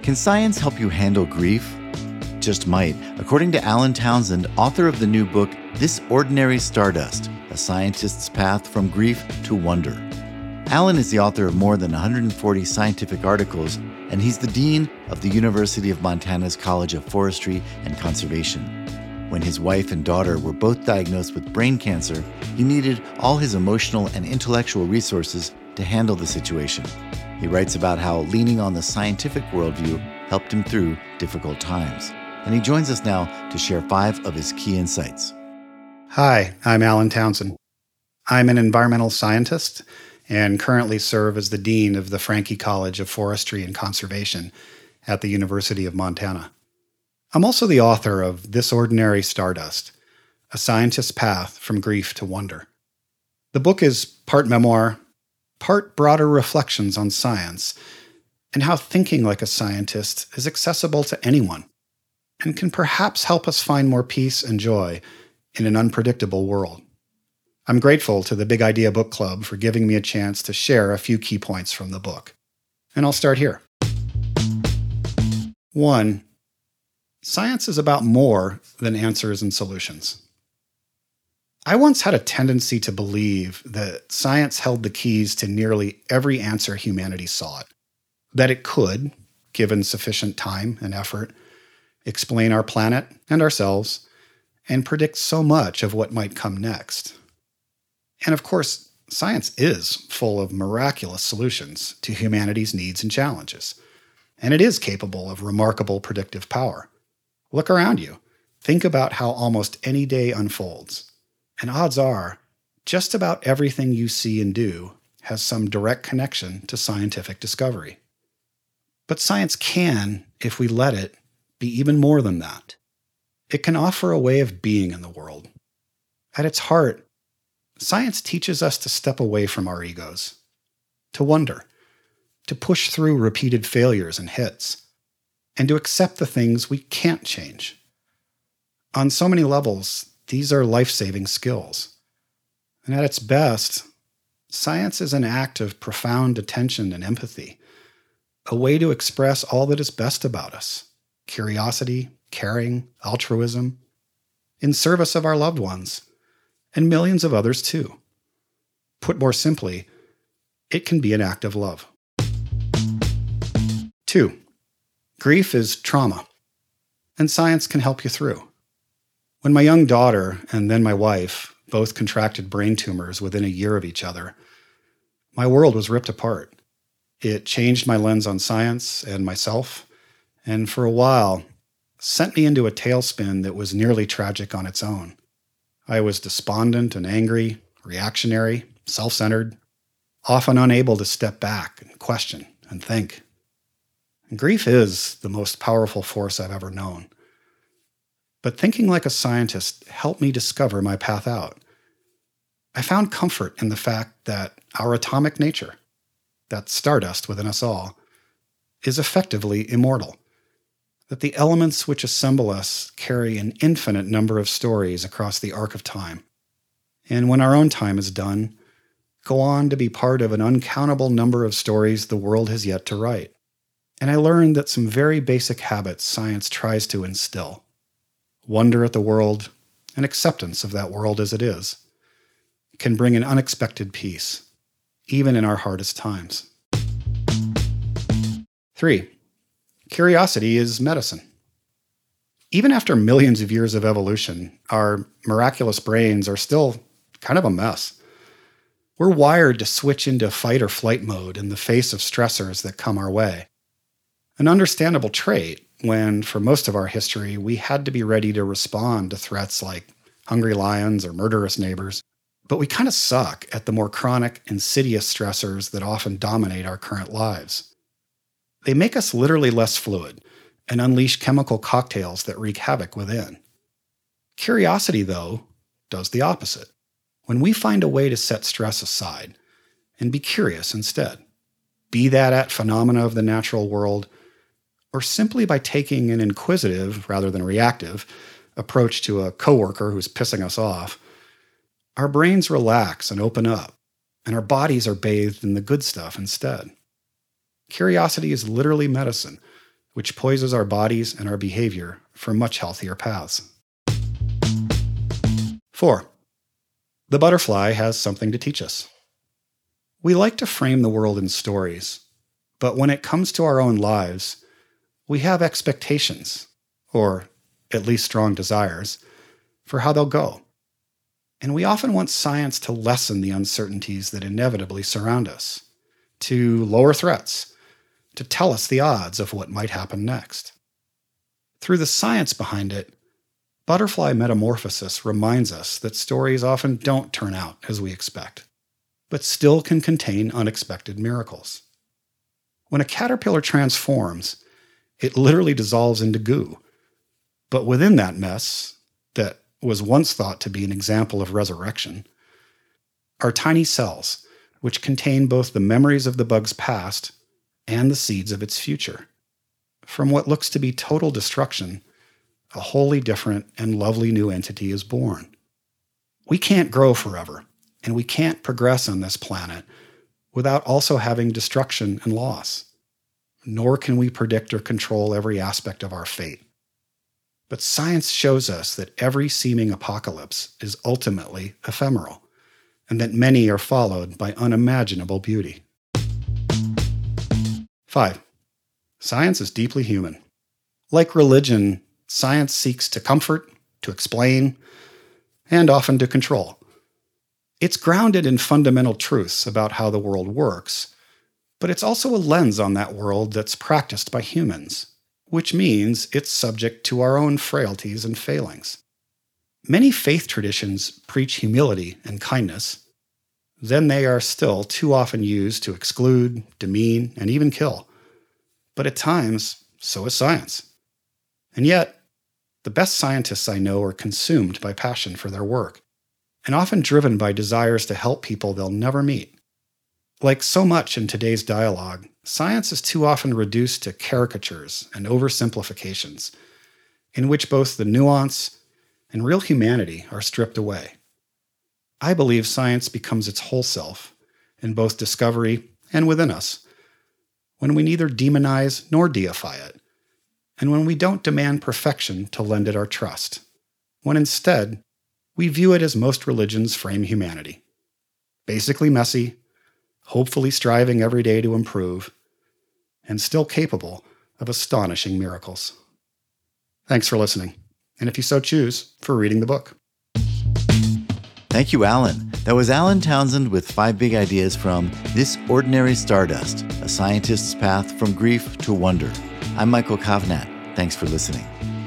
Can science help you handle grief? Just might, according to Alan Townsend, author of the new book, This Ordinary Stardust, A Scientist's Path from Grief to Wonder. Alan is the author of more than 140 scientific articles, and he's the dean of the University of Montana's College of Forestry and Conservation. When his wife and daughter were both diagnosed with brain cancer, he needed all his emotional and intellectual resources to handle the situation. He writes about how leaning on the scientific worldview helped him through difficult times. And he joins us now to share 5 of his key insights. Hi, I'm Alan Townsend. I'm an environmental scientist and currently serve as the dean of the Franke College of Forestry and Conservation at the University of Montana. I'm also the author of This Ordinary Stardust, A Scientist's Path from Grief to Wonder. The book is part memoir, part broader reflections on science and how thinking like a scientist is accessible to anyone and can perhaps help us find more peace and joy in an unpredictable world. I'm grateful to the Big Idea Book Club for giving me a chance to share a few key points from the book. And I'll start here. 1. Science is about more than answers and solutions. I once had a tendency to believe that science held the keys to nearly every answer humanity sought, that it could, given sufficient time and effort, explain our planet and ourselves, and predict so much of what might come next. And of course, science is full of miraculous solutions to humanity's needs and challenges, and it is capable of remarkable predictive power. Look around you. Think about how almost any day unfolds. And odds are, just about everything you see and do has some direct connection to scientific discovery. But science can, if we let it, be even more than that. It can offer a way of being in the world. At its heart, science teaches us to step away from our egos, to wonder, to push through repeated failures and hits, and to accept the things we can't change. On so many levels, these are life-saving skills. And at its best, science is an act of profound attention and empathy, a way to express all that is best about us, curiosity, caring, altruism, in service of our loved ones, and millions of others too. Put more simply, it can be an act of love. 2. Grief is trauma, and science can help you through. When my young daughter and then my wife both contracted brain tumors within a year of each other, my world was ripped apart. It changed my lens on science and myself, and for a while, sent me into a tailspin that was nearly tragic on its own. I was despondent and angry, reactionary, self-centered, often unable to step back and question and think. And grief is the most powerful force I've ever known. But thinking like a scientist helped me discover my path out. I found comfort in the fact that our atomic nature, that stardust within us all, is effectively immortal. That the elements which assemble us carry an infinite number of stories across the arc of time. And when our own time is done, go on to be part of an uncountable number of stories the world has yet to write. And I learned that some very basic habits science tries to instill. Wonder at the world, and acceptance of that world as it is, can bring an unexpected peace, even in our hardest times. 3. Curiosity is medicine. Even after millions of years of evolution, our miraculous brains are still kind of a mess. We're wired to switch into fight or flight mode in the face of stressors that come our way. An understandable trait when, for most of our history, we had to be ready to respond to threats like hungry lions or murderous neighbors. But we kind of suck at the more chronic, insidious stressors that often dominate our current lives. They make us literally less fluid and unleash chemical cocktails that wreak havoc within. Curiosity, though, does the opposite. When we find a way to set stress aside and be curious instead, be that at phenomena of the natural world, or simply by taking an inquisitive, rather than reactive, approach to a coworker who's pissing us off, our brains relax and open up, and our bodies are bathed in the good stuff instead. Curiosity is literally medicine, which poises our bodies and our behavior for much healthier paths. 4. The butterfly has something to teach us. We like to frame the world in stories, but when it comes to our own lives, we have expectations, or at least strong desires, for how they'll go. And we often want science to lessen the uncertainties that inevitably surround us, to lower threats, to tell us the odds of what might happen next. Through the science behind it, butterfly metamorphosis reminds us that stories often don't turn out as we expect, but still can contain unexpected miracles. When a caterpillar transforms, it literally dissolves into goo. But within that mess, that was once thought to be an example of resurrection, are tiny cells, which contain both the memories of the bug's past and the seeds of its future. From what looks to be total destruction, a wholly different and lovely new entity is born. We can't grow forever, and we can't progress on this planet without also having destruction and loss. Nor can we predict or control every aspect of our fate. But science shows us that every seeming apocalypse is ultimately ephemeral, and that many are followed by unimaginable beauty. 5. Science is deeply human. Like religion, science seeks to comfort, to explain, and often to control. It's grounded in fundamental truths about how the world works, but it's also a lens on that world that's practiced by humans, which means it's subject to our own frailties and failings. Many faith traditions preach humility and kindness. Then they are still too often used to exclude, demean, and even kill. But at times, so is science. And yet, the best scientists I know are consumed by passion for their work, and often driven by desires to help people they'll never meet. Like so much in today's dialogue, science is too often reduced to caricatures and oversimplifications, in which both the nuance and real humanity are stripped away. I believe science becomes its whole self, in both discovery and within us, when we neither demonize nor deify it, and when we don't demand perfection to lend it our trust, when instead we view it as most religions frame humanity. Basically messy, hopefully striving every day to improve, and still capable of astonishing miracles. Thanks for listening, and if you so choose, for reading the book. Thank you, Alan. That was Alan Townsend with 5 big ideas from This Ordinary Stardust, A Scientist's Path from Grief to Wonder. I'm Michael Kovnat. Thanks for listening.